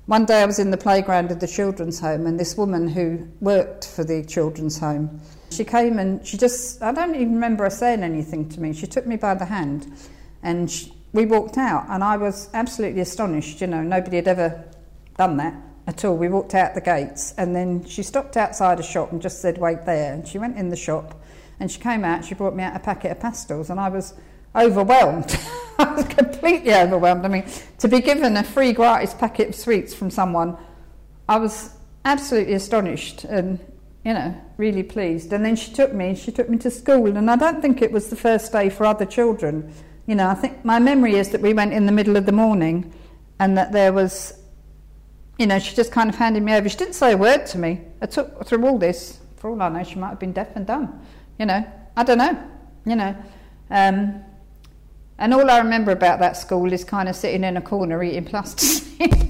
one day I was in the playground of the children's home, and this woman who worked for the children's home, she came and I don't even remember her saying anything to me. She took me by the hand and we walked out, and I was absolutely astonished. Nobody had ever done that at all. We walked out the gates, and then she stopped outside a shop and just said, wait there. And she went in the shop and she came out, she brought me out a packet of pastels, and I was overwhelmed. I was completely overwhelmed. I mean, to be given a free gratis packet of sweets from someone, I was absolutely astonished and, really pleased. And then she took me to school, and I don't think it was the first day for other children. I think my memory is that we went in the middle of the morning, and that there was, she just kind of handed me over. She didn't say a word to me. I took through all this. For all I know, she might have been deaf and dumb. I don't know. And all I remember about that school is kind of sitting in a corner eating plasticine.